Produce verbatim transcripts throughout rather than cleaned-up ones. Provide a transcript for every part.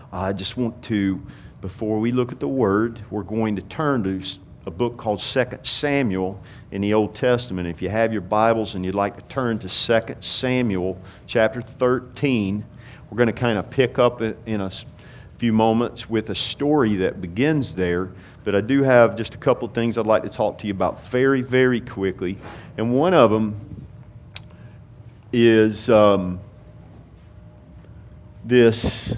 I just want to, before we look at the Word, we're going to turn to a book called Second Samuel in the Old Testament. If you have your Bibles and you'd like to turn to Second Samuel chapter thirteen, we're going to kind of pick up in a few moments with a story that begins there. But I do have just a couple of things I'd like to talk to you about very, very quickly. And one of them is um, this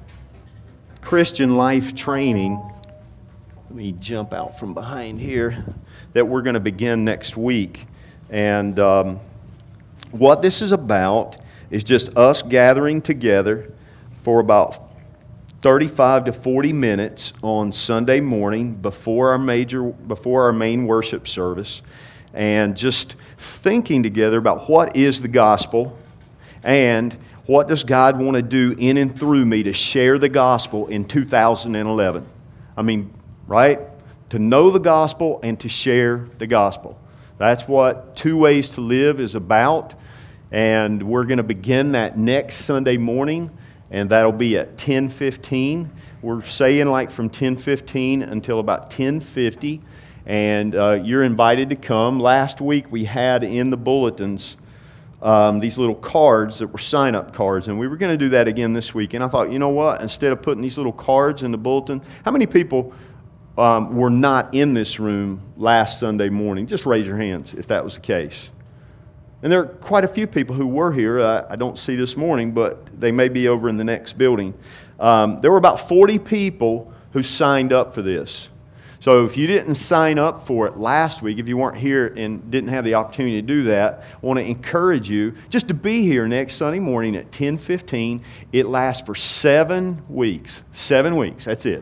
Christian life training. Let me jump out from behind here, that we're going to begin next week. And um, what this is about is just us gathering together for about thirty-five to forty minutes on Sunday morning before our major, before our main worship service, and just thinking together about what is the gospel and what does God want to do in and through me to share the gospel in two thousand eleven. I mean, right? To know the gospel and to share the gospel. That's what Two Ways to Live is about. And we're going to begin that next Sunday morning, and that'll be at ten fifteen. We're saying like from ten fifteen until about ten fifty, and uh, you're invited to come. Last week we had in the bulletins um, these little cards that were sign-up cards, and we were going to do that again this week. And I thought, you know what? Instead of putting these little cards in the bulletin, how many people um, were not in this room last Sunday morning? Just raise your hands if that was the case. And there are quite a few people who were here. Uh, I don't see this morning, but they may be over in the next building. Um, there were about forty people who signed up for this. So if you didn't sign up for it last week, if you weren't here and didn't have the opportunity to do that, I want to encourage you just to be here next Sunday morning at ten fifteen. It lasts for seven weeks. Seven weeks, that's it.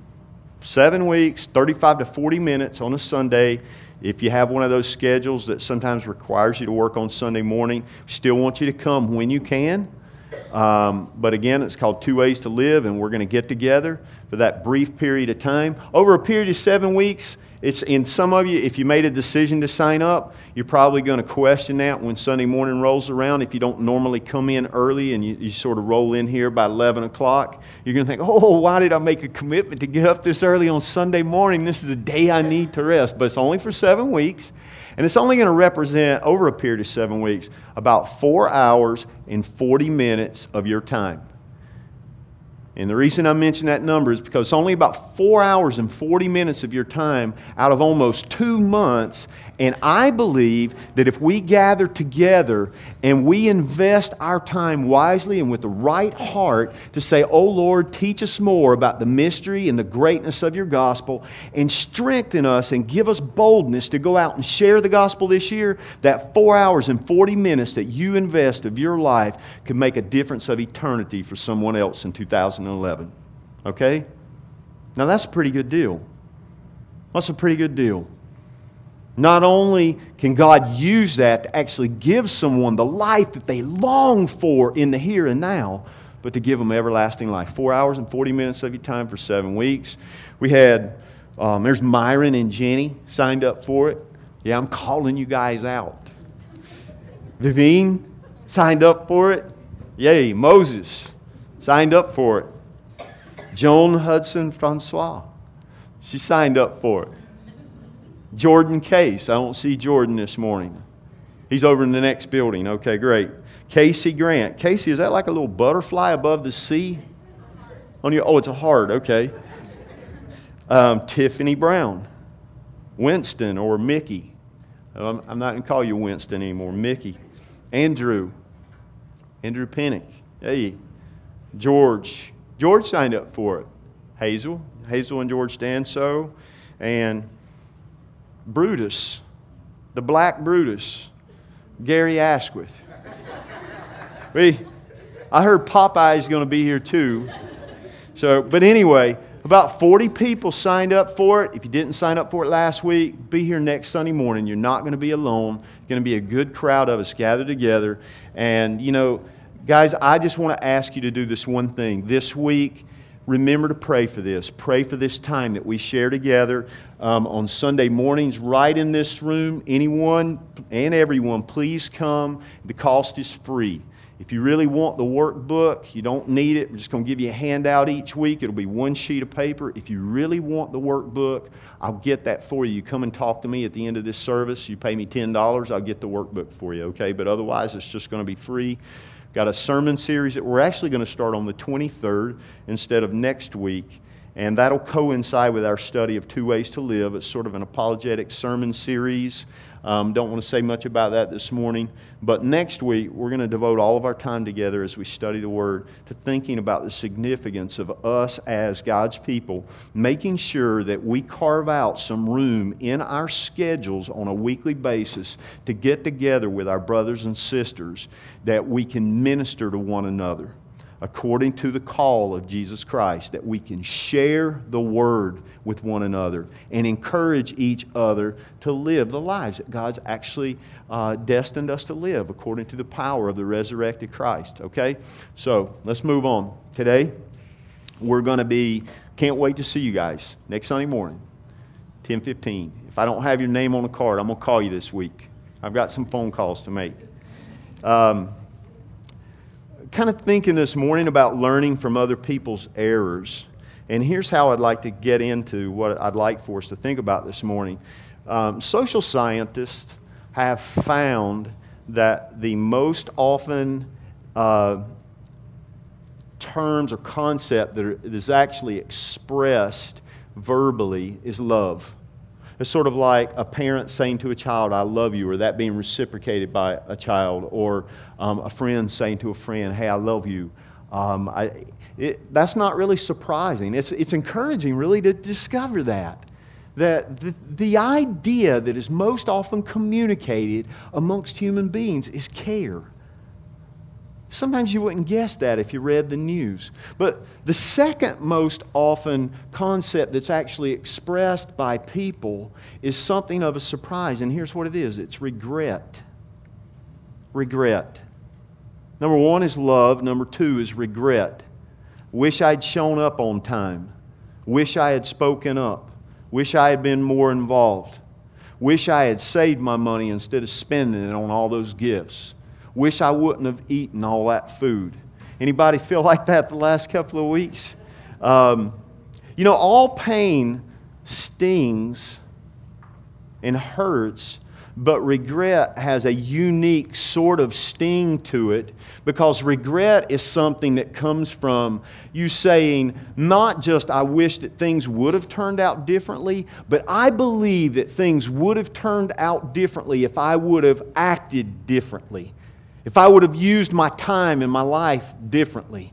Seven weeks, thirty-five to forty minutes on a Sunday. If you have one of those schedules that sometimes requires you to work on Sunday morning, still want you to come when you can. Um, but again, it's called Two Ways to Live, and we're going to get together for that brief period of time. Over a period of seven weeks, it's in some of you, if you made a decision to sign up, you're probably going to question that when Sunday morning rolls around. If you don't normally come in early and you, you sort of roll in here by eleven o'clock, you're going to think, oh, why did I make a commitment to get up this early on Sunday morning? This is a day I need to rest. But it's only for seven weeks, and it's only going to represent, over a period of seven weeks, about four hours and forty minutes of your time. And the reason I mention that number is because it's only about four hours and forty minutes of your time out of almost two months. And I believe that if we gather together and we invest our time wisely and with the right heart to say, oh Lord, teach us more about the mystery and the greatness of your gospel, and strengthen us and give us boldness to go out and share the gospel this year, that four hours and forty minutes that you invest of your life can make a difference of eternity for someone else in two thousand eleven. Okay? Now that's a pretty good deal. That's a pretty good deal. Not only can God use that to actually give someone the life that they long for in the here and now, but to give them everlasting life. Four hours and forty minutes of your time for seven weeks. We had, um, there's Myron and Jenny signed up for it. Yeah, I'm calling you guys out. Vivine signed up for it. Yay, Moses signed up for it. Joan Hudson Francois, she signed up for it. Jordan Case. I don't see Jordan this morning. He's over in the next building. Okay, great. Casey Grant. Casey, is that like a little butterfly above the sea? On your, oh, it's a heart. Okay. Um, Tiffany Brown. Winston or Mickey. I'm, I'm not going to call you Winston anymore. Mickey. Andrew. Andrew Pennick. Hey. George. George signed up for it. Hazel. Hazel and George Danso. And Brutus, the Black Brutus, Gary Asquith. We, I heard Popeye's going to be here too. So, but anyway, about forty people signed up for it. If you didn't sign up for it last week, be here next Sunday morning. You're not going to be alone. It's going to be a good crowd of us gathered together. And, you know, guys, I just want to ask you to do this one thing. This week, remember to pray for this. Pray for this time that we share together um, on Sunday mornings right in this room. Anyone and everyone, please come. The cost is free. If you really want the workbook, you don't need it. We're just going to give you a handout each week. It'll be one sheet of paper. If you really want the workbook, I'll get that for you. You come and talk to me at the end of this service. You pay me ten dollars, I'll get the workbook for you, okay? But otherwise, it's just going to be free. Got a sermon series that we're actually going to start on the twenty-third instead of next week. And that'll coincide with our study of Two Ways to Live. It's sort of an apologetic sermon series. Um, don't want to say much about that this morning. But next week, we're going to devote all of our time together as we study the Word to thinking about the significance of us as God's people, making sure that we carve out some room in our schedules on a weekly basis to get together with our brothers and sisters, that we can minister to one another according to the call of Jesus Christ, that we can share the Word with one another and encourage each other to live the lives that God's actually uh, destined us to live according to the power of the resurrected Christ. Okay? So, let's move on. Today, we're going to be, can't wait to see you guys next Sunday morning, ten fifteen. If I don't have your name on the card, I'm going to call you this week. I've got some phone calls to make. Um... Kind of thinking this morning about learning from other people's errors. And here's how I'd like to get into what I'd like for us to think about this morning. Um, social scientists have found that the most often uh, terms or concept that is actually expressed verbally is love. It's sort of like a parent saying to a child, I love you, or that being reciprocated by a child, or um, a friend saying to a friend, hey, I love you. Um, I, it, that's not really surprising. It's, it's encouraging, really, to discover that. That the, the idea that is most often communicated amongst human beings is care. Sometimes you wouldn't guess that if you read the news. But the second most often concept that's actually expressed by people is something of a surprise. And here's what it is. It's regret. Regret. Number one is love. Number two is regret. Wish I'd shown up on time. Wish I had spoken up. Wish I had been more involved. Wish I had saved my money instead of spending it on all those gifts. Wish I wouldn't have eaten all that food. Anybody feel like that the last couple of weeks? Um, you know, all pain stings and hurts, but regret has a unique sort of sting to it, because regret is something that comes from you saying, not just I wish that things would have turned out differently, but I believe that things would have turned out differently if I would have acted differently. If I would have used my time and my life differently.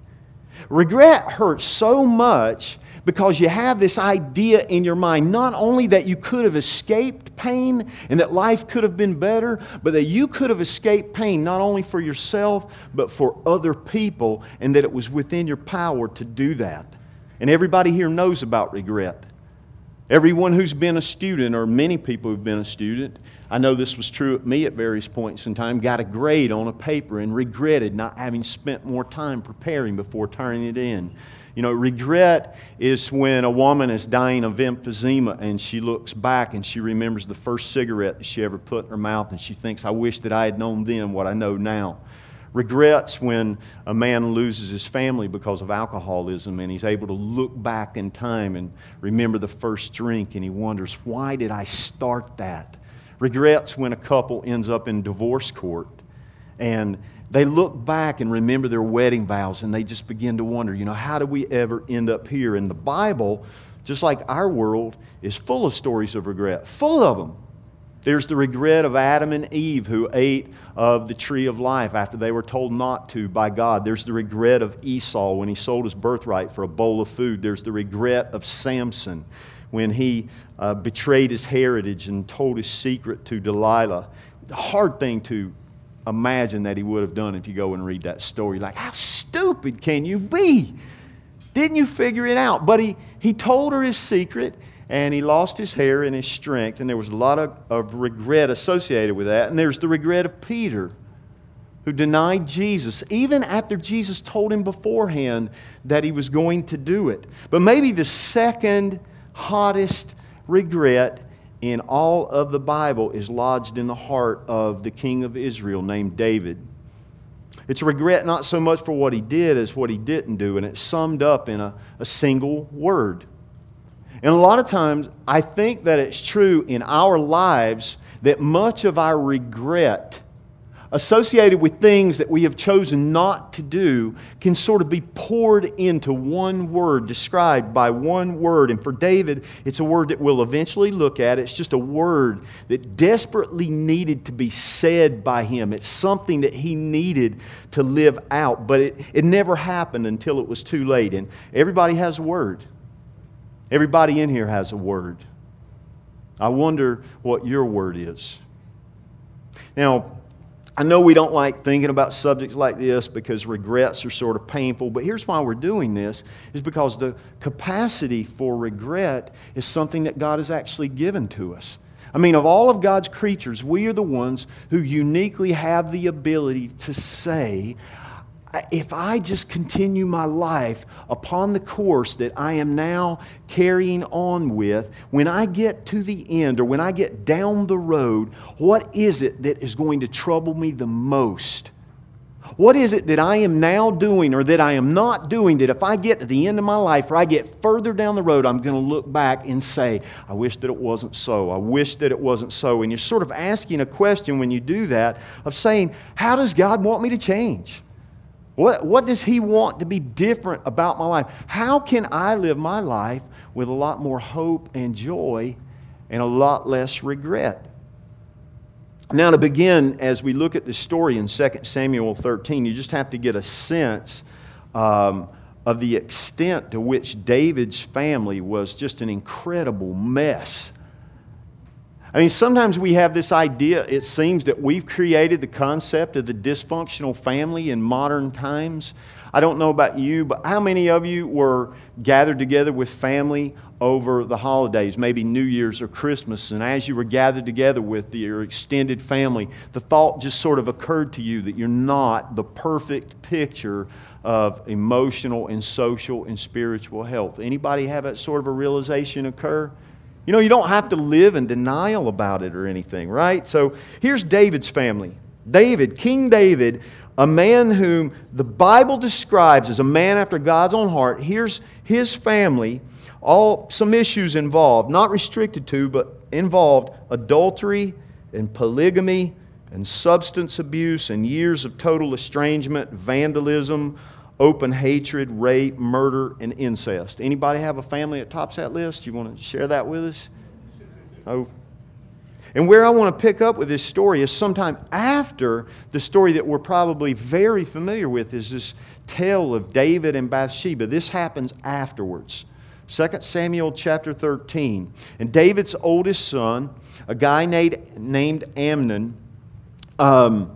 Regret hurts so much because you have this idea in your mind, not only that you could have escaped pain and that life could have been better, but that you could have escaped pain not only for yourself, but for other people, and that it was within your power to do that. And everybody here knows about regret. Everyone who's been a student, or many people who've been a student, I know this was true at me at various points in time, got a grade on a paper and regretted not having spent more time preparing before turning it in. You know, regret is when a woman is dying of emphysema and she looks back and she remembers the first cigarette that she ever put in her mouth, and she thinks, I wish that I had known then what I know now. Regret's when a man loses his family because of alcoholism and he's able to look back in time and remember the first drink, and he wonders, why did I start that? Regret's when a couple ends up in divorce court and they look back and remember their wedding vows, and they just begin to wonder, you know, how did we ever end up here? And the Bible, just like our world, is full of stories of regret, full of them. There's the regret of Adam and Eve who ate of the tree of life after they were told not to by God. There's the regret of Esau when he sold his birthright for a bowl of food. There's the regret of Samson when he uh, betrayed his heritage and told his secret to Delilah. The hard thing to imagine that he would have done if you go and read that story. Like, how stupid can you be? Didn't you figure it out? But he, he told her his secret, and he lost his hair and his strength, and there was a lot of, of regret associated with that. And there's the regret of Peter, who denied Jesus, even after Jesus told him beforehand that he was going to do it. But maybe the second hottest regret in all of the Bible is lodged in the heart of the king of Israel named David. It's a regret not so much for what he did as what he didn't do, and it's summed up in a, a single word. And a lot of times, I think that it's true in our lives that much of our regret associated with things that we have chosen not to do can sort of be poured into one word, described by one word. And for David, it's a word that we'll eventually look at. It's just a word that desperately needed to be said by him. It's something that he needed to live out, but it, it never happened until it was too late. And everybody has a word. Everybody in here has a word. I wonder what your word is. Now, I know we don't like thinking about subjects like this because regrets are sort of painful, but here's why we're doing this, is because the capacity for regret is something that God has actually given to us. I mean, of all of God's creatures, we are the ones who uniquely have the ability to say, if I just continue my life upon the course that I am now carrying on with, when I get to the end or when I get down the road, what is it that is going to trouble me the most? What is it that I am now doing or that I am not doing that if I get to the end of my life or I get further down the road, I'm going to look back and say, I wish that it wasn't so. I wish that it wasn't so. And you're sort of asking a question when you do that of saying, how does God want me to change? What, what does He want to be different about my life? How can I live my life with a lot more hope and joy and a lot less regret? Now, to begin, as we look at this story in Second Samuel thirteen, you just have to get a sense um, of the extent to which David's family was just an incredible mess. I mean, sometimes we have this idea, it seems, that we've created the concept of the dysfunctional family in modern times. I don't know about you, but how many of you were gathered together with family over the holidays, maybe New Year's or Christmas, and as you were gathered together with your extended family, the thought just sort of occurred to you that you're not the perfect picture of emotional and social and spiritual health? Anybody have that sort of a realization occur? You know, you don't have to live in denial about it or anything, right? So here's David's family. David, King David, a man whom the Bible describes as a man after God's own heart. Here's his family, all some issues involved, not restricted to, but involved adultery and polygamy and substance abuse and years of total estrangement, vandalism, open hatred, rape, murder, and incest. Anybody have a family that tops that list? You want to share that with us? Oh. And where I want to pick up with this story is sometime after the story that we're probably very familiar with is this tale of David and Bathsheba. This happens afterwards. Second Samuel chapter thirteen. And David's oldest son, a guy named, named Amnon, um,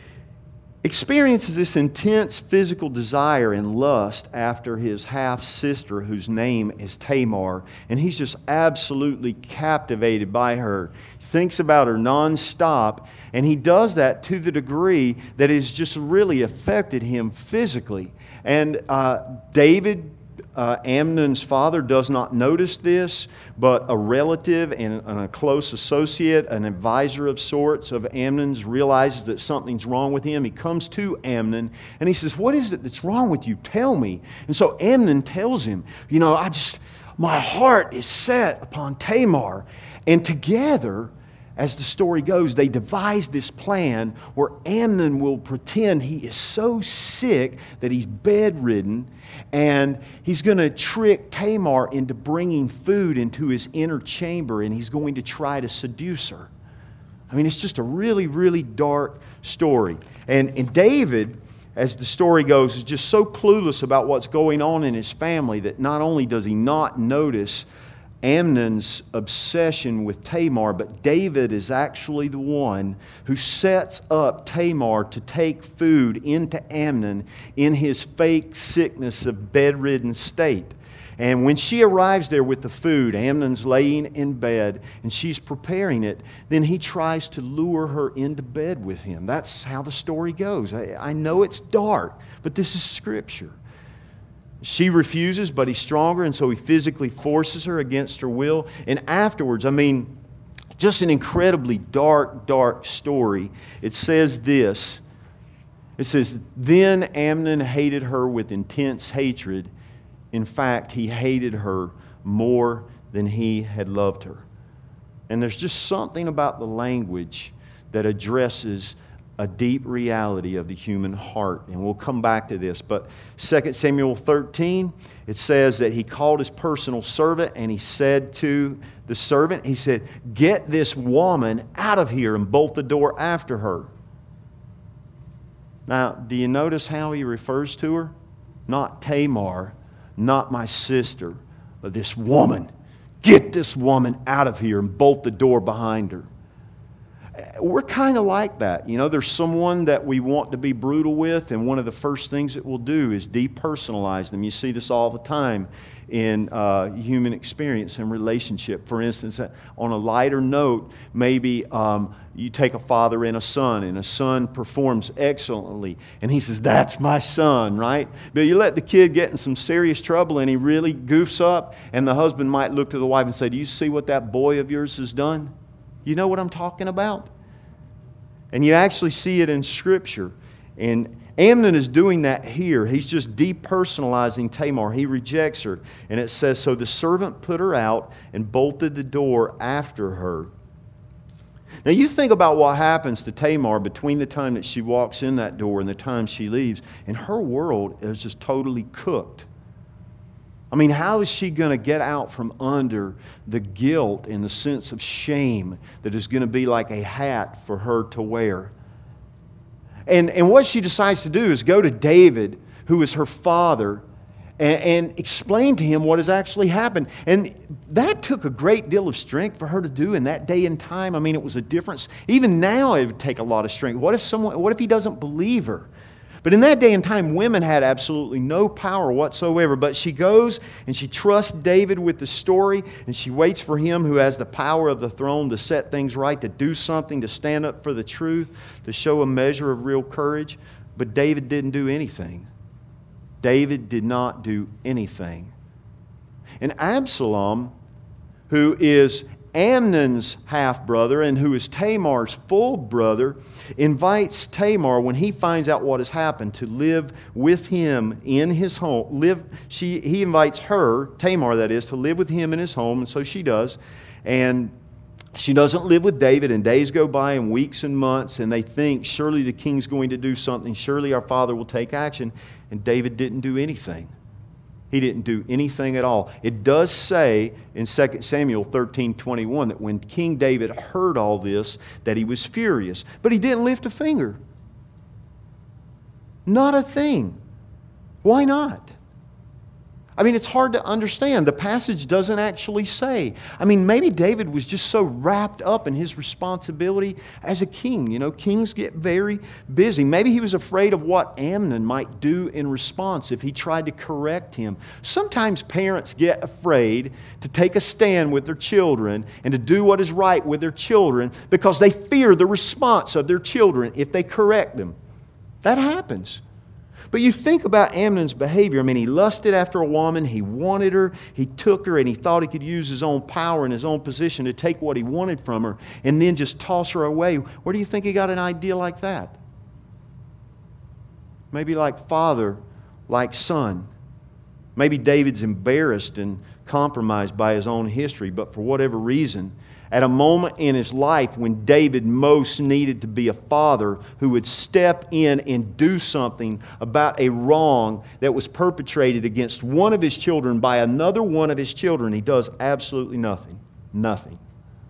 experiences this intense physical desire and lust after his half-sister, whose name is Tamar. And he's just absolutely captivated by her. Thinks about her nonstop, and he does that to the degree that it's just really affected him physically. And uh, David, uh, Amnon's father, does not notice this, but a relative and, and a close associate, an advisor of sorts of Amnon's, realizes that something's wrong with him. He comes to Amnon, and he says, "What is it that's wrong with you? Tell me." And so Amnon tells him, you know, I just, my heart is set upon Tamar. And together, as the story goes, they devise this plan where Amnon will pretend he is so sick that he's bedridden, and he's going to trick Tamar into bringing food into his inner chamber, and he's going to try to seduce her. I mean, it's just a really, really dark story. And, and David, as the story goes, is just so clueless about what's going on in his family that not only does he not notice Amnon's obsession with Tamar, but David is actually the one who sets up Tamar to take food into Amnon in his fake sickness of bedridden state. And when she arrives there with the food, Amnon's laying in bed and she's preparing it, then he tries to lure her into bed with him. That's how the story goes. I, I know it's dark, but this is Scripture. She refuses, but he's stronger, and so he physically forces her against her will. And afterwards, I mean, just an incredibly dark, dark story. It says this, It says, then Amnon hated her with intense hatred. In fact, he hated her more than he had loved her. And there's just something about the language that addresses a deep reality of the human heart. And we'll come back to this. But Second Samuel thirteen, it says that he called his personal servant and he said to the servant, he said, get this woman out of here and bolt the door after her. Now, do you notice how he refers to her? Not Tamar, not my sister, but this woman. Get this woman out of here and bolt the door behind her. We're kind of like that. You know, there's someone that we want to be brutal with, and one of the first things that we'll do is depersonalize them. You see this all the time in uh, human experience and relationship. For instance, on a lighter note, maybe um, you take a father and a son, and a son performs excellently, and he says, that's my son, right? But you let the kid get in some serious trouble, and he really goofs up, and the husband might look to the wife and say, do you see what that boy of yours has done? You know what I'm talking about? And you actually see it in Scripture. And Amnon is doing that here. He's just depersonalizing Tamar. He rejects her. And it says, so the servant put her out and bolted the door after her. Now you think about what happens to Tamar between the time that she walks in that door and the time she leaves. And her world is just totally cooked. I mean, how is she going to get out from under the guilt and the sense of shame that is going to be like a hat for her to wear? And, and what she decides to do is go to David, who is her father, and, and explain to him what has actually happened. And that took a great deal of strength for her to do in that day and time. I mean, it was a difference. Even now it would take a lot of strength. What if someone, what if he doesn't believe her? But in that day and time, women had absolutely no power whatsoever. But she goes and she trusts David with the story, and she waits for him who has the power of the throne to set things right, to do something, to stand up for the truth, to show a measure of real courage. But David didn't do anything. David did not do anything. And Absalom, who is Amnon's half-brother and who is Tamar's full brother, invites Tamar, when he finds out what has happened, to live with him in his home. Live, she, he invites her, Tamar that is, to live with him in his home, and so she does. And she doesn't live with David, and days go by and weeks and months, and they think, surely the king's going to do something. Surely our father will take action. And David didn't do anything. He didn't do anything at all. It does say in Second Samuel thirteen twenty-one that when King David heard all this, that he was furious. But he didn't lift a finger. Not a thing. Why not? I mean, it's hard to understand. The passage doesn't actually say. I mean, maybe David was just so wrapped up in his responsibility as a king. You know, kings get very busy. Maybe he was afraid of what Amnon might do in response if he tried to correct him. Sometimes parents get afraid to take a stand with their children and to do what is right with their children because they fear the response of their children if they correct them. That happens. But you think about Amnon's behavior. I mean, he lusted after a woman. He wanted her. He took her, and he thought he could use his own power and his own position to take what he wanted from her and then just toss her away. Where do you think he got an idea like that? Maybe like father, like son. Maybe David's embarrassed and compromised by his own history, but for whatever reason, at a moment in his life when David most needed to be a father who would step in and do something about a wrong that was perpetrated against one of his children by another one of his children, he does absolutely nothing. Nothing.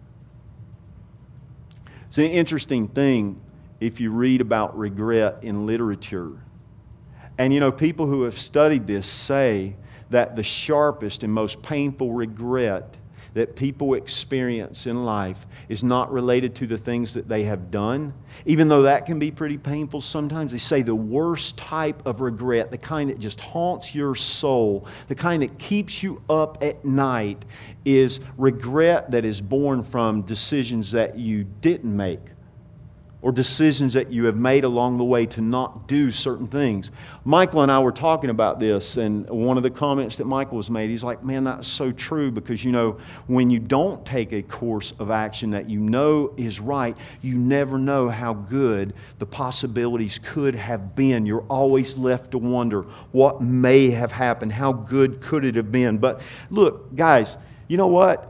It's an interesting thing if you read about regret in literature. And you know, people who have studied this say that the sharpest and most painful regret that people experience in life is not related to the things that they have done, even though that can be pretty painful sometimes. They say the worst type of regret, the kind that just haunts your soul, the kind that keeps you up at night, is regret that is born from decisions that you didn't make or decisions that you have made along the way to not do certain things. Michael and I were talking about this, and one of the comments that Michael has made, he's like, man, that's so true, because, you know, when you don't take a course of action that you know is right, you never know how good the possibilities could have been. You're always left to wonder what may have happened. How good could it have been? But look, guys, you know what?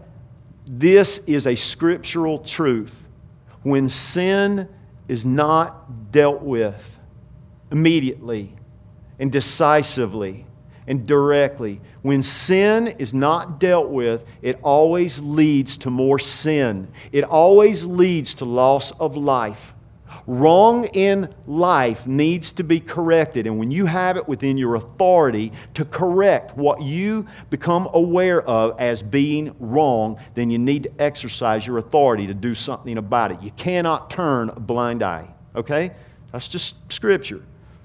This is a scriptural truth. When sin is not dealt with immediately and decisively and directly, when sin is not dealt with, it always leads to more sin. It always leads to loss of life. Wrong in life needs to be corrected, and when you have it within your authority to correct what you become aware of as being wrong, then you need to exercise your authority to do something about it. You cannot turn a blind eye, okay? That's just Scripture.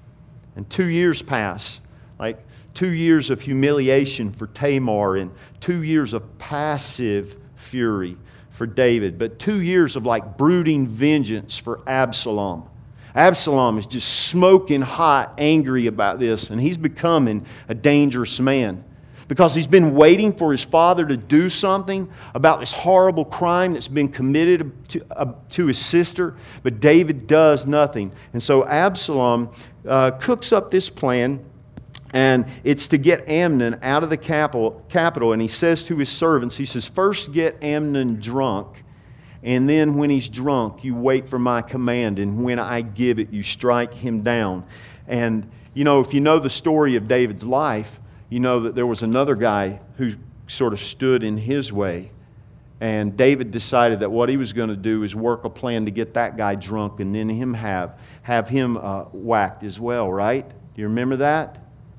And two years pass, like two years of humiliation for Tamar and two years of passive fury for David, but two years of like brooding vengeance for Absalom. Absalom is just smoking hot, angry about this, and he's becoming a dangerous man because he's been waiting for his father to do something about this horrible crime that's been committed to, uh, to his sister, but David does nothing. And so Absalom uh, cooks up this plan, and it's to get Amnon out of the capital, capital. And he says to his servants, he says, first get Amnon drunk, and then when he's drunk, you wait for my command, and when I give it, you strike him down. And, you know, if you know the story of David's life, you know that there was another guy who sort of stood in his way. And David decided that what he was going to do is work a plan to get that guy drunk and then him have, have him uh, whacked as well, right? Do you remember that?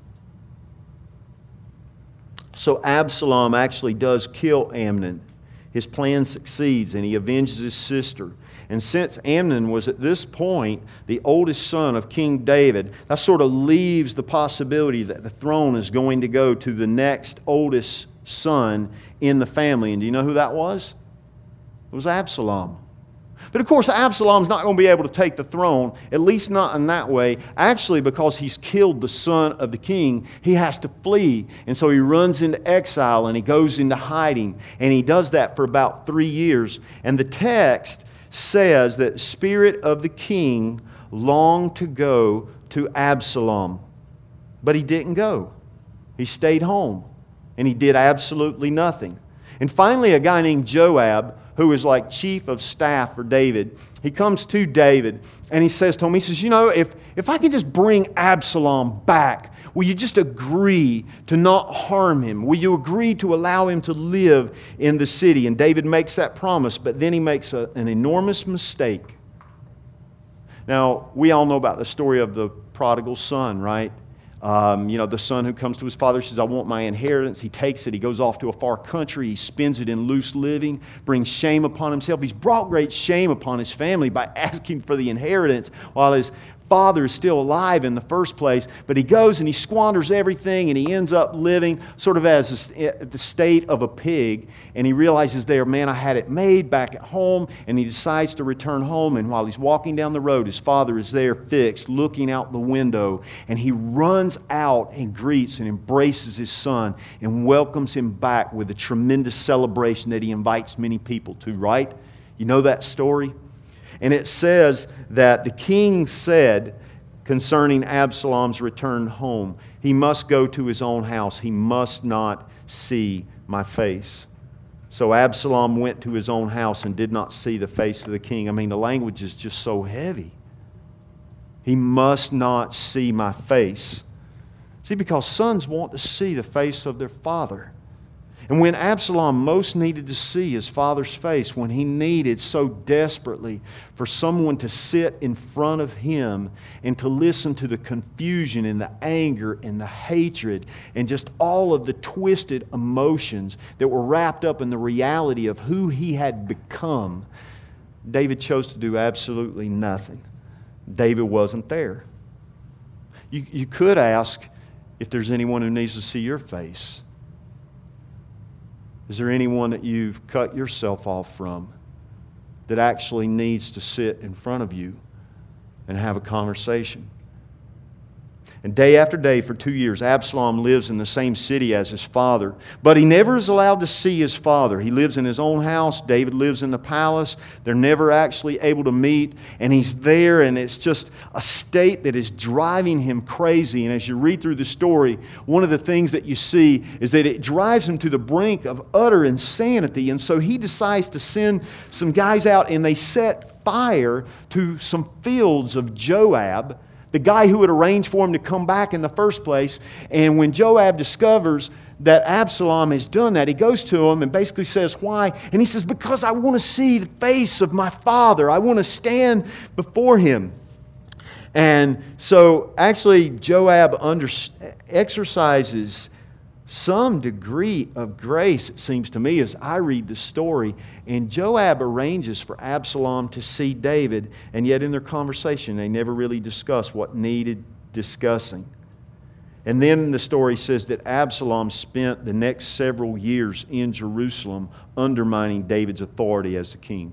So Absalom actually does kill Amnon. His plan succeeds, and he avenges his sister. And since Amnon was at this point the oldest son of King David, that sort of leaves the possibility that the throne is going to go to the next oldest son in the family. And do you know who that was? It was Absalom. But of course, Absalom's not going to be able to take the throne, at least not in that way. Actually, because he's killed the son of the king, he has to flee. And so he runs into exile and he goes into hiding. And he does that for about three years. And the text says that the spirit of the king longed to go to Absalom. But he didn't go. He stayed home. And he did absolutely nothing. And finally, a guy named Joab, who is like chief of staff for David, he comes to David and he says to him, he says, you know, if, if I can just bring Absalom back, will you just agree to not harm him? Will you agree to allow him to live in the city? And David makes that promise, but then he makes a, an enormous mistake. Now, we all know about the story of the prodigal son, right? Um, you know, the son who comes to his father says, I want my inheritance. He takes it. He goes off to a far country. He spends it in loose living, brings shame upon himself. He's brought great shame upon his family by asking for the inheritance while his father is still alive in the first place. But he goes and he squanders everything, and he ends up living sort of as a, the state of a pig. And he realizes there, man, I had it made back at home. And he decides to return home. And while he's walking down the road, his father is there fixed, looking out the window. And he runs out and greets and embraces his son and welcomes him back with a tremendous celebration that he invites many people to, right? You know that story? And it says that the king said concerning Absalom's return home, he must go to his own house. He must not see my face. So Absalom went to his own house and did not see the face of the king. I mean, the language is just so heavy. He must not see my face. See, because sons want to see the face of their father. And when Absalom most needed to see his father's face, when he needed so desperately for someone to sit in front of him and to listen to the confusion and the anger and the hatred and just all of the twisted emotions that were wrapped up in the reality of who he had become, David chose to do absolutely nothing. David wasn't there. You, you could ask if there's anyone who needs to see your face. Is there anyone that you've cut yourself off from that actually needs to sit in front of you and have a conversation. And day after day for two years, Absalom lives in the same city as his father. But he never is allowed to see his father. He lives in his own house. David lives in the palace. They're never actually able to meet. And he's there, and it's just a state that is driving him crazy. And as you read through the story, one of the things that you see is that it drives him to the brink of utter insanity. And so he decides to send some guys out, and they set fire to some fields of Joab, the guy who had arranged for him to come back in the first place. And when Joab discovers that Absalom has done that, he goes to him and basically says, why? And he says, because I want to see the face of my father. I want to stand before him. And so actually Joab under, exercises some degree of grace, it seems to me, as I read the story. And Joab arranges for Absalom to see David, and yet in their conversation they never really discuss what needed discussing. And then the story says that Absalom spent the next several years in Jerusalem undermining David's authority as the king.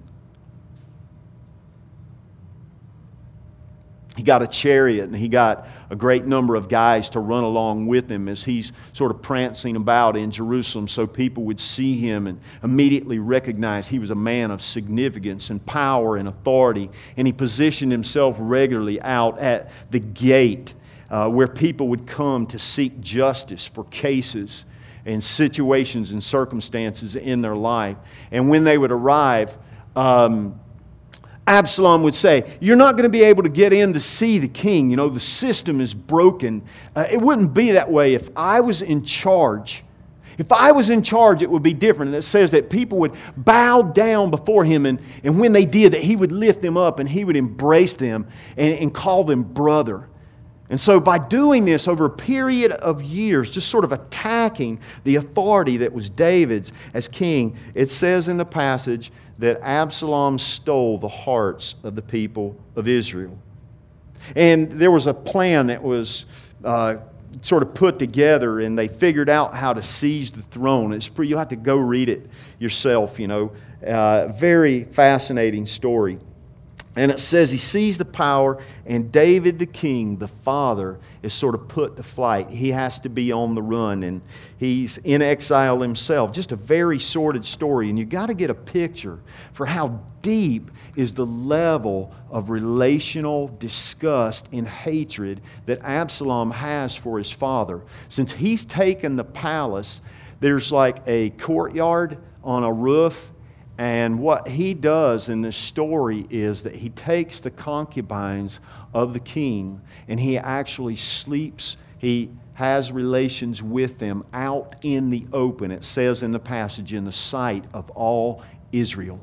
He got a chariot, and he got a great number of guys to run along with him as he's sort of prancing about in Jerusalem, so people would see him and immediately recognize he was a man of significance and power and authority. And he positioned himself regularly out at the gate uh, where people would come to seek justice for cases and situations and circumstances in their life. And when they would arrive, um, Absalom would say, you're not going to be able to get in to see the king. You know, the system is broken. Uh, it wouldn't be that way if I was in charge. If I was in charge, it would be different. And it says that people would bow down before him, and, and when they did, that he would lift them up and he would embrace them and, and call them brother. And so by doing this over a period of years, just sort of attacking the authority that was David's as king, it says in the passage that Absalom stole the hearts of the people of Israel. And there was a plan that was uh, sort of put together, and they figured out how to seize the throne. It's pretty, you'll have to go read it yourself, you know. Uh, very fascinating story. And it says he seized the power, and David the king, the father, is sort of put to flight. He has to be on the run, and he's in exile himself. Just a very sordid story, and you've got to get a picture for how deep is the level of relational disgust and hatred that Absalom has for his father. Since he's taken the palace, there's like a courtyard on a roof. And what he does in this story is that he takes the concubines of the king and he actually sleeps, he has relations with them out in the open. It says in the passage, in the sight of all Israel.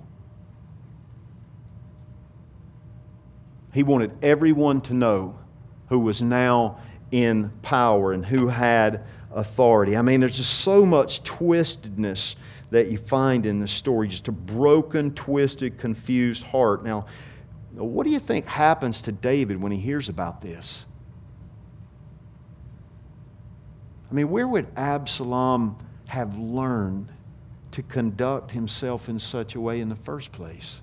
He wanted everyone to know who was now in power and who had authority. I mean, there's just so much twistedness that you find in this story, just a broken, twisted, confused heart. Now, what do you think happens to David when he hears about this? I mean, where would Absalom have learned to conduct himself in such a way in the first place?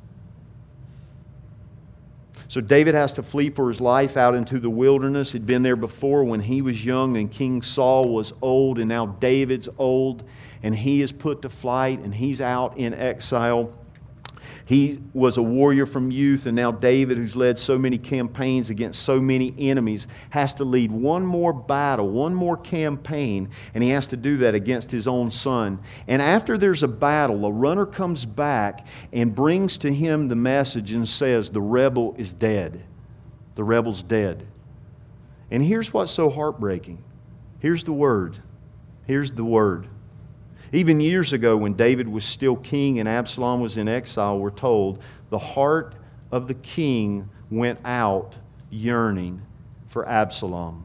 So David has to flee for his life out into the wilderness. He'd been there before when he was young and King Saul was old, and now David's old, and he is put to flight and he's out in exile. He was a warrior from youth, and now David, who's led so many campaigns against so many enemies, has to lead one more battle, one more campaign, and he has to do that against his own son. And after there's a battle, a runner comes back and brings to him the message and says, the rebel is dead. The rebel's dead. And here's what's so heartbreaking. Here's the word. Here's the word. Even years ago, when David was still king and Absalom was in exile, we're told, the heart of the king went out yearning for Absalom.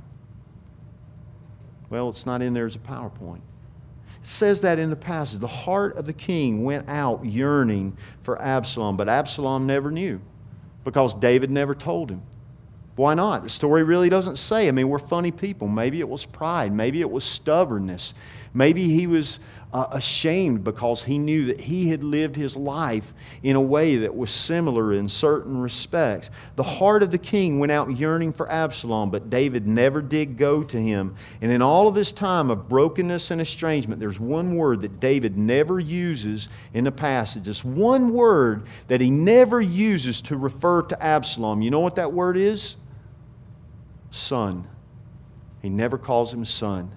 Well, it's not in there as a PowerPoint. It says that in the passage. The heart of the king went out yearning for Absalom, but Absalom never knew because David never told him. Why not? The story really doesn't say. I mean, we're funny people. Maybe it was pride. Maybe it was stubbornness. Maybe he was uh, ashamed because he knew that he had lived his life in a way that was similar in certain respects. The heart of the king went out yearning for Absalom, but David never did go to him. And in all of this time of brokenness and estrangement, there's one word that David never uses in the passage. It's one word that he never uses to refer to Absalom. You know what that word is? Son. He never calls him son.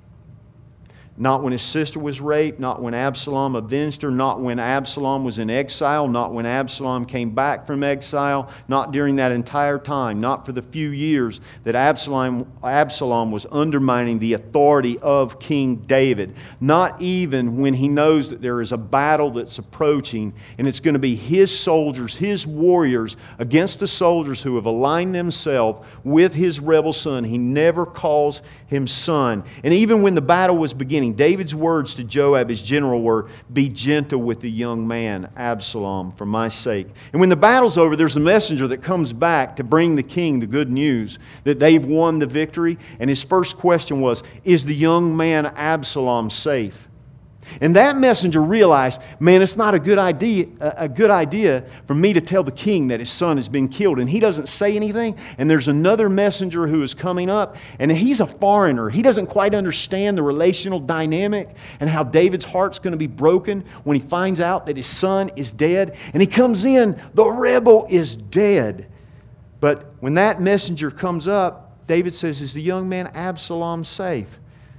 Not when his sister was raped, not when Absalom avenged her, not when Absalom was in exile, not when Absalom came back from exile, not during that entire time, not for the few years that Absalom, Absalom was undermining the authority of King David. Not even when he knows that there is a battle that's approaching and it's going to be his soldiers, his warriors against the soldiers who have aligned themselves with his rebel son. He never calls him son. And even when the battle was beginning, David's words to Joab, his general, were, "Be gentle with the young man, Absalom, for my sake." And when the battle's over, there's a messenger that comes back to bring the king the good news that they've won the victory. And his first question was, "Is the young man Absalom safe?" And that messenger realized, man, it's not a good idea, a good idea for me to tell the king that his son has been killed. And he doesn't say anything. And there's another messenger who is coming up. And he's a foreigner. He doesn't quite understand the relational dynamic and how David's heart's going to be broken when he finds out that his son is dead. And he comes in, the rebel is dead. But when that messenger comes up, David says, "Is the young man Absalom safe?"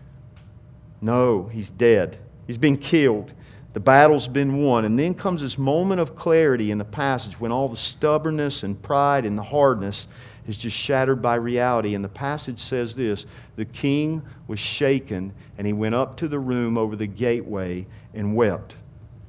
No, he's dead. He's been killed. The battle's been won. And then comes this moment of clarity in the passage when all the stubbornness and pride and the hardness is just shattered by reality. And the passage says this: the king was shaken, and he went up to the room over the gateway and wept.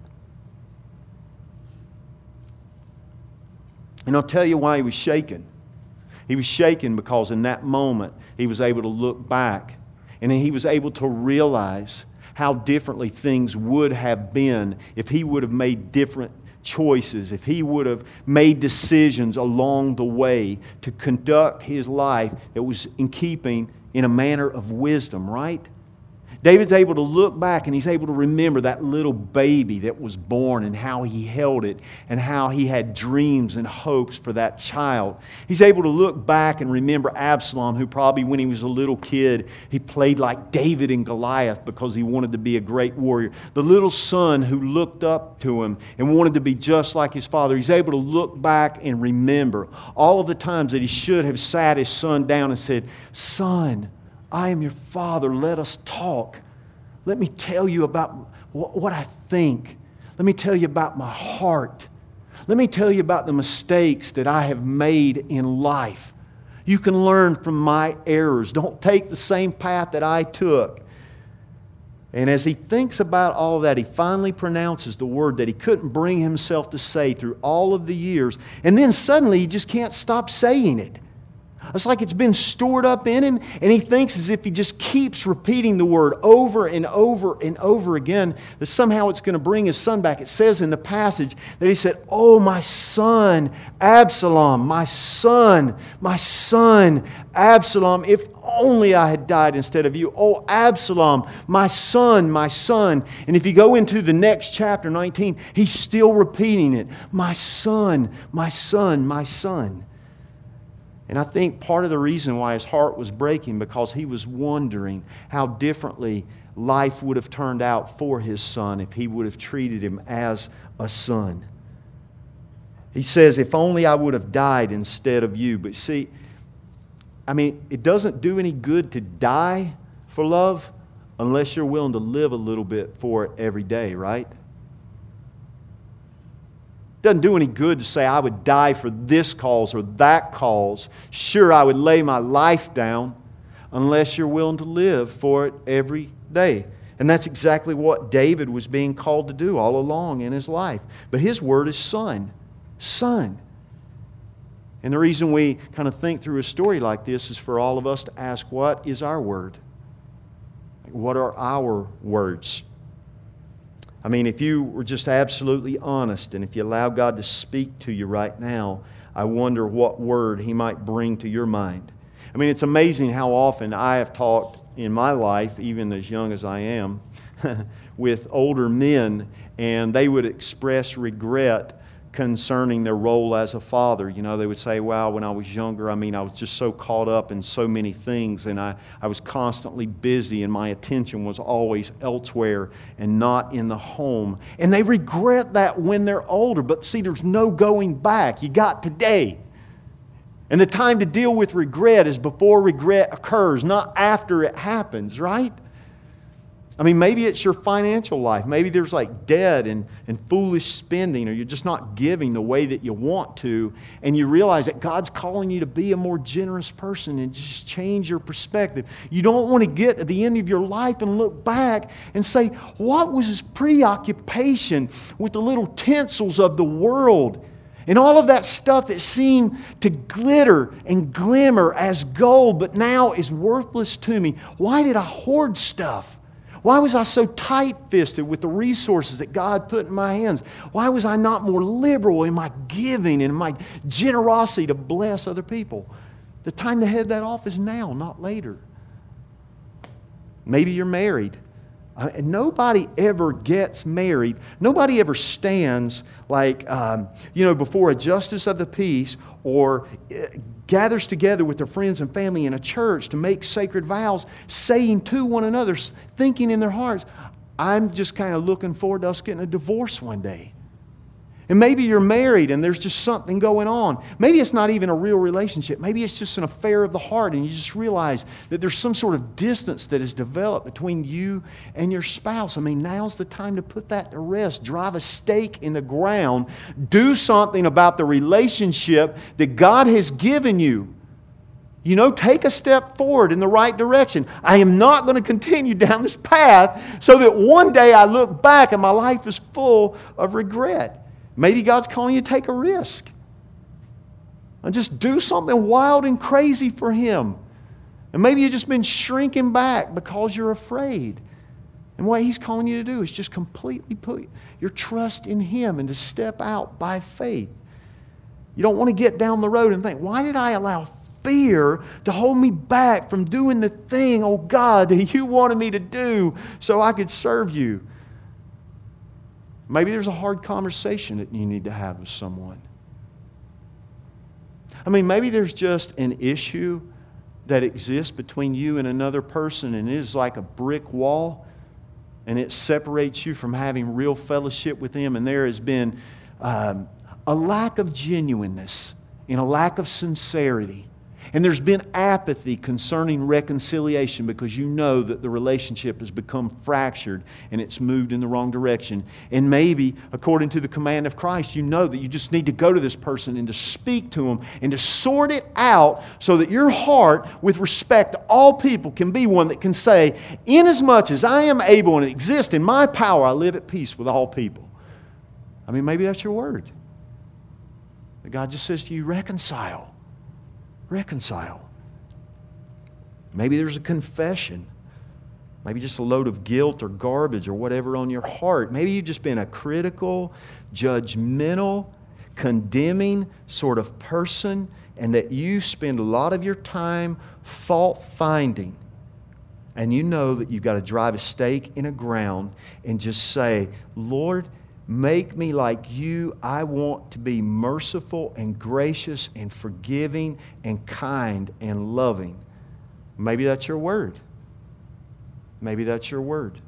And I'll tell you why he was shaken. He was shaken because in that moment he was able to look back, and he was able to realize how differently things would have been if he would have made different choices, if he would have made decisions along the way to conduct his life that was in keeping in a manner of wisdom, right? David's able to look back and he's able to remember that little baby that was born and how he held it and how he had dreams and hopes for that child. He's able to look back and remember Absalom, who probably when he was a little kid, he played like David and Goliath because he wanted to be a great warrior. The little son who looked up to him and wanted to be just like his father. He's able to look back and remember all of the times that he should have sat his son down and said, "Son, I am your father. Let us talk. Let me tell you about what I think. Let me tell you about my heart. Let me tell you about the mistakes that I have made in life. You can learn from my errors. Don't take the same path that I took." And as he thinks about all that, he finally pronounces the word that he couldn't bring himself to say through all of the years. And then suddenly he just can't stop saying it. It's like it's been stored up in him, and he thinks as if he just keeps repeating the word over and over and over again, that somehow it's going to bring his son back. It says in the passage that he said, "Oh, my son, Absalom, my son, my son, Absalom, if only I had died instead of you. Oh, Absalom, my son, my son." And if you go into the next chapter, nineteen, he's still repeating it. "My son, my son, my son." And I think part of the reason why his heart was breaking because he was wondering how differently life would have turned out for his son if he would have treated him as a son. He says, "If only I would have died instead of you." But see, I mean, it doesn't do any good to die for love unless you're willing to live a little bit for it every day, right? Doesn't do any good to say I would die for this cause or that cause. Sure, I would lay my life down unless you're willing to live for it every day. And that's exactly what David was being called to do all along in his life. But his word is son. Son. And the reason we kind of think through a story like this is for all of us to ask, what is our word? What are our words? I mean, if you were just absolutely honest and if you allow God to speak to you right now, I wonder what word He might bring to your mind. I mean, it's amazing how often I have talked in my life, even as young as I am, with older men, and they would express regret concerning their role as a father. You know, they would say, well, when I was younger, I mean, I was just so caught up in so many things, and I, I was constantly busy, and my attention was always elsewhere and not in the home. And they regret that when they're older. But see, there's no going back. You got today. And the time to deal with regret is before regret occurs, not after it happens, right? I mean, maybe it's your financial life. Maybe there's like debt and, and foolish spending, or you're just not giving the way that you want to, and you realize that God's calling you to be a more generous person and just change your perspective. You don't want to get at the end of your life and look back and say, what was his preoccupation with the little tinsels of the world and all of that stuff that seemed to glitter and glimmer as gold, but now is worthless to me? Why did I hoard stuff? Why was I so tight-fisted with the resources that God put in my hands? Why was I not more liberal in my giving and my generosity to bless other people? The time to head that off is now, not later. Maybe you're married. Uh, and nobody ever gets married. Nobody ever stands like, um, you know, before a justice of the peace or uh, gathers together with their friends and family in a church to make sacred vows, saying to one another, thinking in their hearts, I'm just kind of looking forward to us getting a divorce one day. And maybe you're married and there's just something going on. Maybe it's not even a real relationship. Maybe it's just an affair of the heart, and you just realize that there's some sort of distance that has developed between you and your spouse. I mean, now's the time to put that to rest. Drive a stake in the ground. Do something about the relationship that God has given you. You know, take a step forward in the right direction. I am not going to continue down this path so that one day I look back and my life is full of regret. Maybe God's calling you to take a risk and just do something wild and crazy for Him. And maybe you've just been shrinking back because you're afraid. And what He's calling you to do is just completely put your trust in Him and to step out by faith. You don't want to get down the road and think, why did I allow fear to hold me back from doing the thing, oh God, that You wanted me to do so I could serve You? Maybe there's a hard conversation that you need to have with someone. I mean, maybe there's just an issue that exists between you and another person, and it is like a brick wall, and it separates you from having real fellowship with them, and there has been um, a lack of genuineness and a lack of sincerity. And there's been apathy concerning reconciliation because you know that the relationship has become fractured and it's moved in the wrong direction. And maybe, according to the command of Christ, you know that you just need to go to this person and to speak to them and to sort it out so that your heart, with respect to all people, can be one that can say, inasmuch as I am able and exist in my power, I live at peace with all people. I mean, maybe that's your word. But God just says to you, reconcile. Reconcile. Maybe there's a confession. Maybe just a load of guilt or garbage or whatever on your heart. Maybe you've just been a critical, judgmental, condemning sort of person, and that you spend a lot of your time fault finding. And you know that you've got to drive a stake in a ground and just say, Lord, make me like You. I want to be merciful and gracious and forgiving and kind and loving. Maybe that's your word. Maybe that's your word.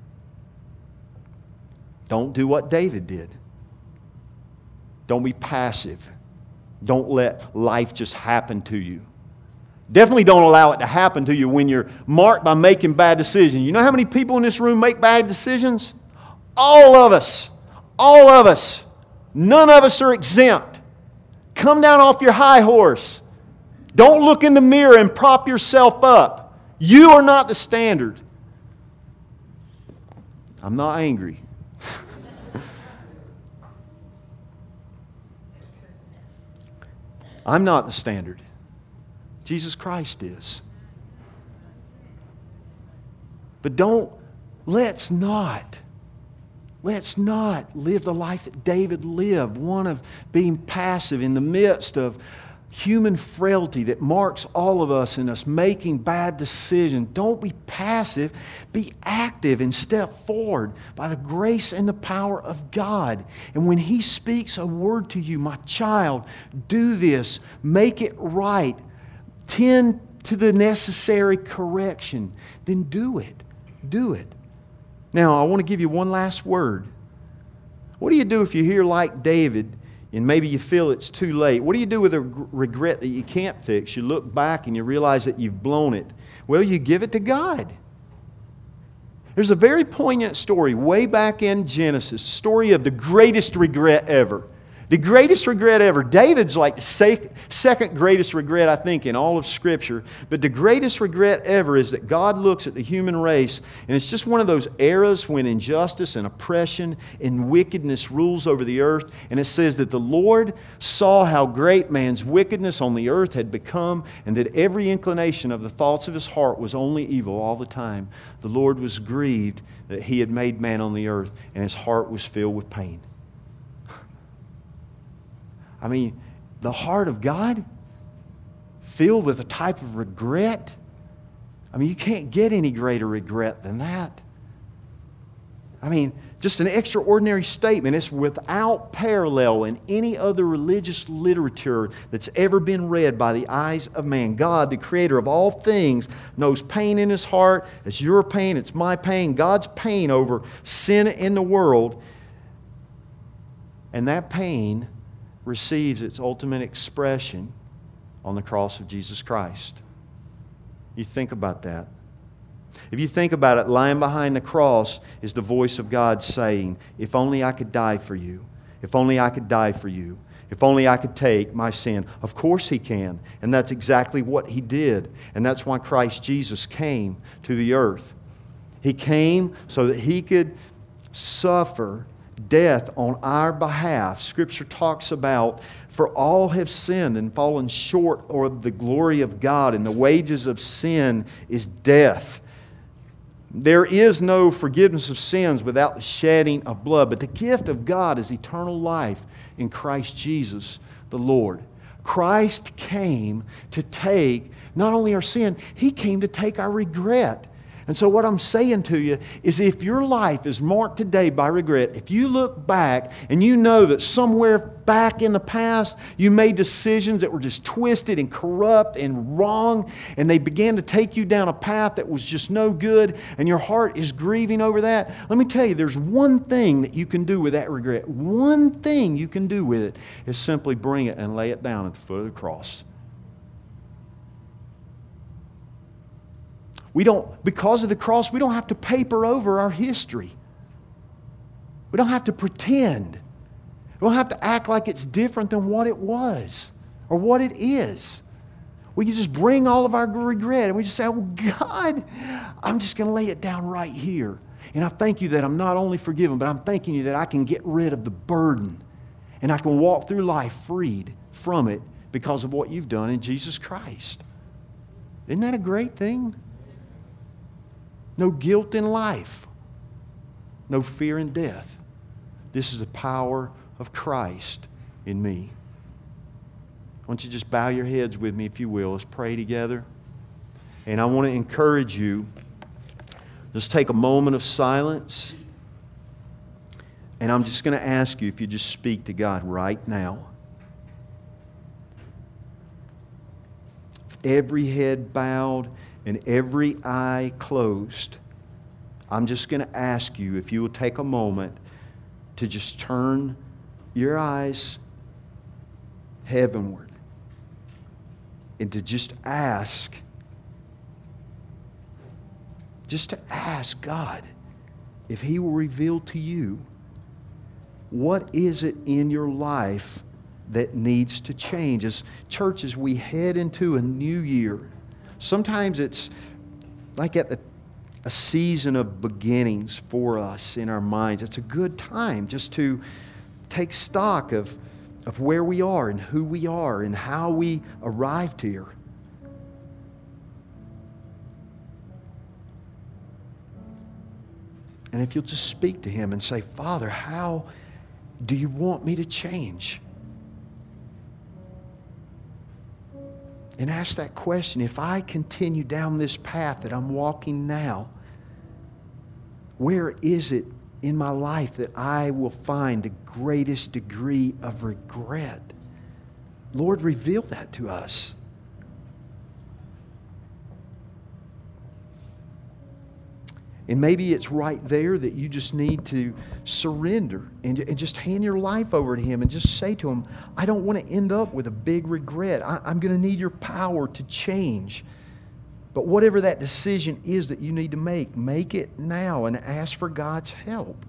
Don't do what David did. Don't be passive. Don't let life just happen to you. Definitely don't allow it to happen to you when you're marked by making bad decisions. You know how many people in this room make bad decisions? All of us. All of us. None of us are exempt. Come down off your high horse. Don't look in the mirror and prop yourself up. You are not the standard. I'm not angry. I'm not the standard. Jesus Christ is. But don't, let's not. Let's not live the life that David lived, one of being passive in the midst of human frailty that marks all of us in us making bad decisions. Don't be passive. Be active and step forward by the grace and the power of God. And when He speaks a word to you, my child, do this. Make it right. Tend to the necessary correction. Then do it. Do it. Now, I want to give you one last word. What do you do if you hear like David and maybe you feel it's too late? What do you do with a regret that you can't fix? You look back and you realize that you've blown it. Well, you give it to God. There's a very poignant story way back in Genesis, a story of the greatest regret ever. The greatest regret ever. David's like the second greatest regret, I think, in all of Scripture. But the greatest regret ever is that God looks at the human race, and it's just one of those eras when injustice and oppression and wickedness rules over the earth. And it says that the Lord saw how great man's wickedness on the earth had become, and that every inclination of the thoughts of his heart was only evil all the time. The Lord was grieved that He had made man on the earth, and His heart was filled with pain. I mean, the heart of God filled with a type of regret. I mean, you can't get any greater regret than that. I mean, just an extraordinary statement. It's without parallel in any other religious literature that's ever been read by the eyes of man. God, the creator of all things, knows pain in His heart. It's your pain, it's my pain, God's pain over sin in the world. And that pain receives its ultimate expression on the cross of Jesus Christ. You think about that. If you think about it, lying behind the cross is the voice of God saying, if only I could die for you. If only I could die for you. If only I could take my sin. Of course He can. And that's exactly what He did. And that's why Christ Jesus came to the earth. He came so that He could suffer death on our behalf. Scripture talks about, for all have sinned and fallen short of the glory of God, and the wages of sin is death. There is no forgiveness of sins without the shedding of blood, but the gift of God is eternal life in Christ Jesus the Lord. Christ came to take not only our sin, He came to take our regret. And so what I'm saying to you is, if your life is marked today by regret, if you look back and you know that somewhere back in the past you made decisions that were just twisted and corrupt and wrong, and they began to take you down a path that was just no good, and your heart is grieving over that, let me tell you, there's one thing that you can do with that regret. One thing you can do with it is simply bring it and lay it down at the foot of the cross. We don't, because of the cross, we don't have to paper over our history. We don't have to pretend. We don't have to act like it's different than what it was or what it is. We can just bring all of our regret and we just say, oh God, I'm just going to lay it down right here. And I thank you that I'm not only forgiven, but I'm thanking you that I can get rid of the burden and I can walk through life freed from it because of what you've done in Jesus Christ. Isn't that a great thing? No guilt in life. No fear in death. This is the power of Christ in me. Why don't you just bow your heads with me, if you will. Let's pray together. And I want to encourage you, just take a moment of silence. And I'm just going to ask you if you just speak to God right now. Every head bowed and every eye closed, I'm just going to ask you if you will take a moment to just turn your eyes heavenward and to just ask, just to ask God if He will reveal to you, what is it in your life that needs to change? As churches, we head into a new year. Sometimes it's like at the, a season of beginnings for us in our minds. It's a good time just to take stock of, of where we are and who we are and how we arrived here. And if you'll just speak to Him and say, Father, how do you want me to change? And ask that question, if I continue down this path that I'm walking now, where is it in my life that I will find the greatest degree of regret? Lord, reveal that to us. And maybe it's right there that you just need to surrender and, and just hand your life over to Him and just say to Him, I don't want to end up with a big regret. I, I'm going to need your power to change. But whatever that decision is that you need to make, make it now and ask for God's help.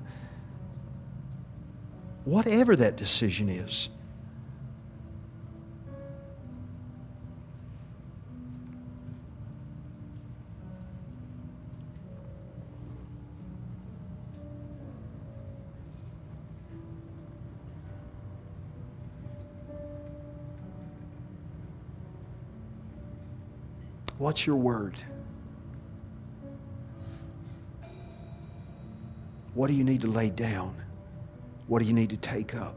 Whatever that decision is. What's your word? What do you need to lay down? What do you need to take up?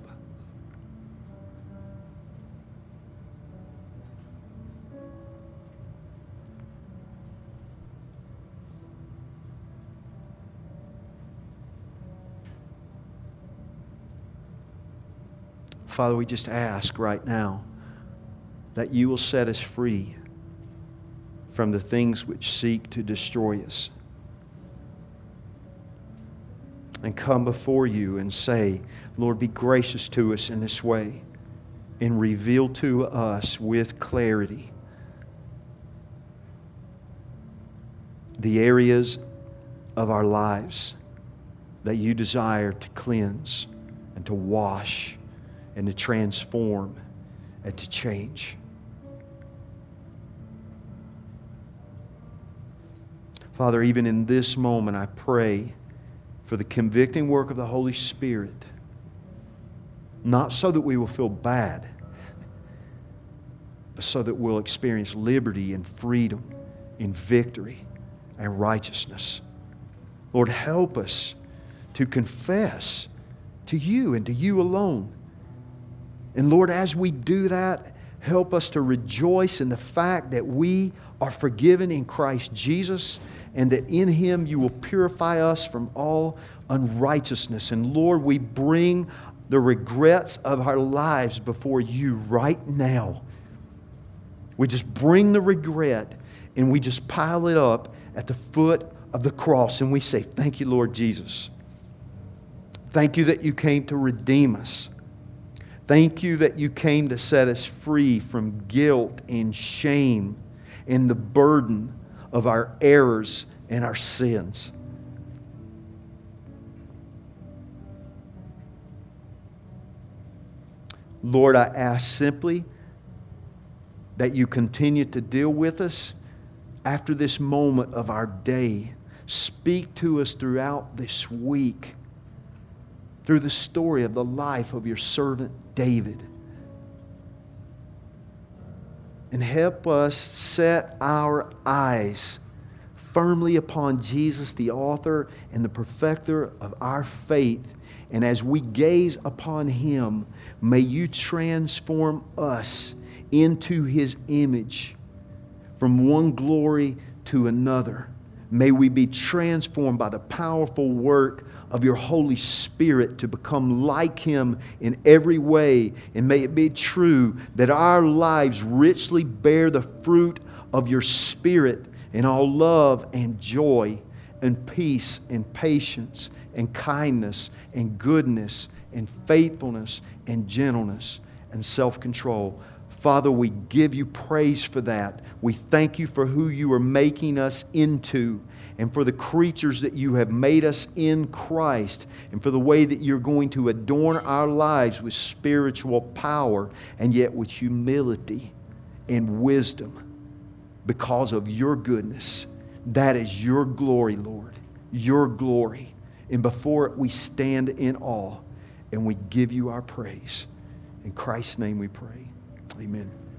Father, we just ask right now that you will set us free from the things which seek to destroy us. And come before you and say, Lord, be gracious to us in this way and reveal to us with clarity the areas of our lives that you desire to cleanse and to wash and to transform and to change. Father, even in this moment, I pray for the convicting work of the Holy Spirit, not so that we will feel bad, but so that we'll experience liberty and freedom and victory and righteousness. Lord, help us to confess to you and to you alone. And Lord, as we do that, help us to rejoice in the fact that we are forgiven in Christ Jesus, and that in Him you will purify us from all unrighteousness. And Lord, we bring the regrets of our lives before you right now. We just bring the regret and we just pile it up at the foot of the cross, and we say, thank you, Lord Jesus. Thank you that you came to redeem us. Thank you that you came to set us free from guilt and shame and the burden of our errors and our sins. Lord, I ask simply that you continue to deal with us after this moment of our day. Speak to us throughout this week through the story of the life of your servant David. And help us set our eyes firmly upon Jesus, the author and the perfecter of our faith. And as we gaze upon Him, may you transform us into His image from one glory to another. May we be transformed by the powerful work of your Holy Spirit to become like Him in every way. And may it be true that our lives richly bear the fruit of your Spirit in all love and joy and peace and patience and kindness and goodness and faithfulness and gentleness and self-control. Father, we give you praise for that. We thank you for who you are making us into, and for the creatures that you have made us in Christ, and for the way that you're going to adorn our lives with spiritual power and yet with humility and wisdom because of your goodness. That is your glory, Lord, your glory. And before it we stand in awe and we give you our praise. In Christ's name we pray. Amen.